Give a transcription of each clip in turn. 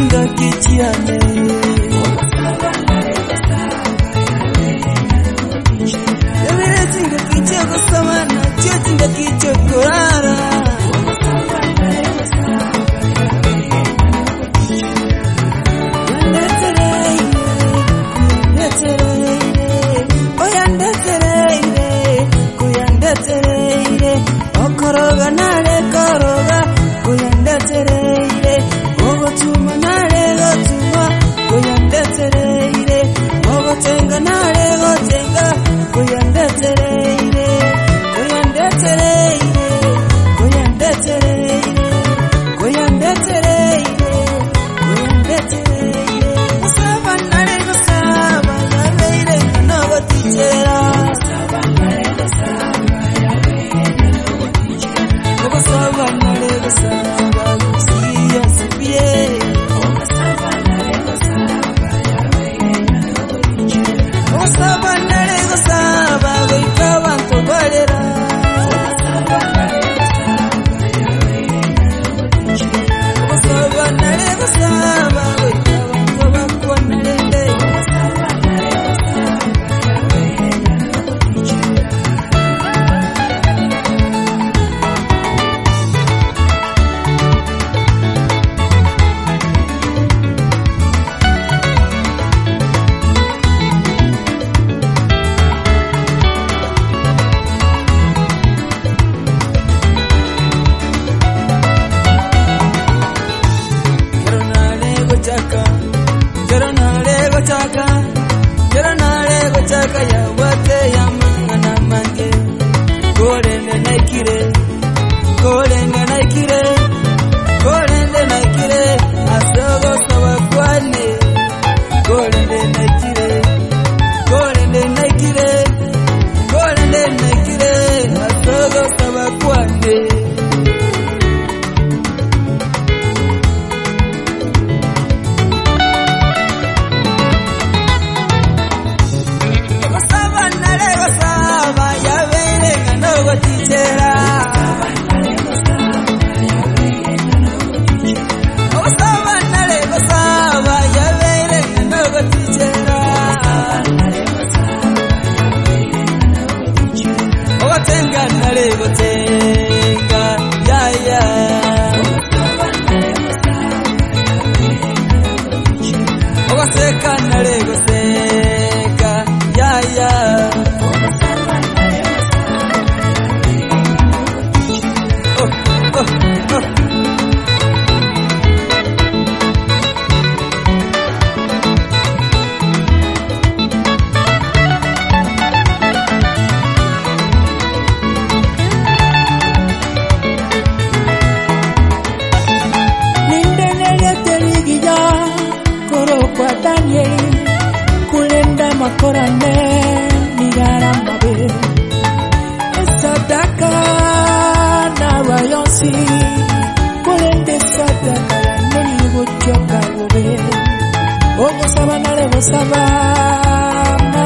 tinga kichiane Yabere tinga kichoko samana Chio tinga kichoko rara Okoroga nare koroga kuyanda tereire ogotuma nare gotuma kuyanda tereire ogotenga nare gotenga kuyanda tereire kuyanda tereire kuyanda tereire kuyanda tereire kuyanda tereire usaba nare gosaba yabeire no gotitera Chaka ya wate ya mangana mange Kolende naikire Kolende naikire Kolende naikire Asogo sawa kwane Kolende naikire Kolende naikire Kolende naikire Asogo sawa kwane Kulenda makorane nigaramba be sadaka na bayonsi kulende sadaka neni buchoka be ogo sabana le sabana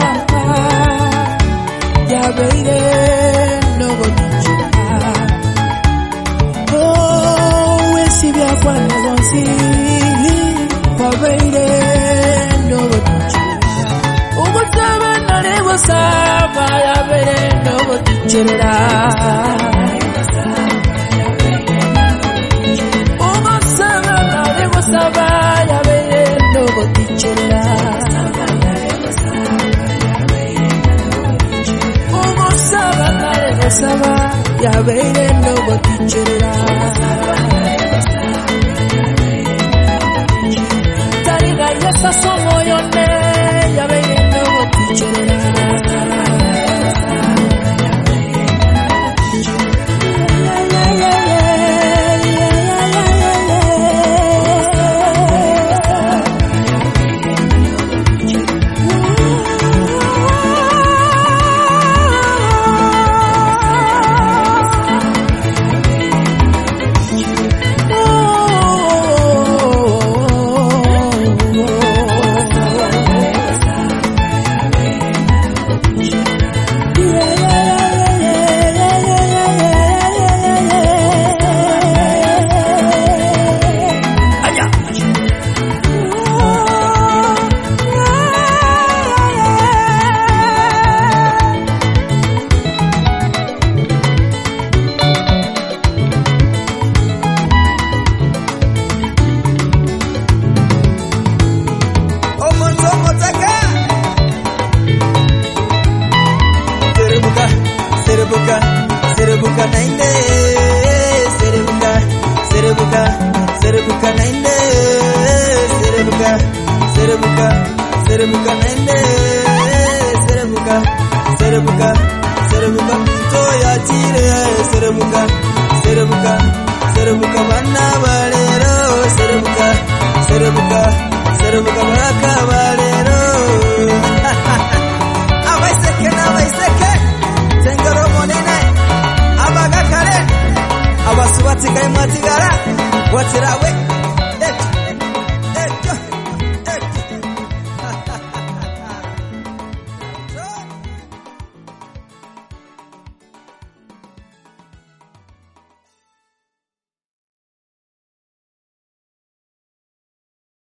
ya beire no goticha oh wesi bya kwa ngonsi pa beire no goticha Saba ya bere no gotichera Omo saba na le saba ya bere no gotichera Omo saba na le saba ya bere no gotichera Tariga yesa somo yone ya bere no gotichera serebuka nende serebuka serebuka serebuka to ya chire serebuka serebuka serebuka bana balero serebuka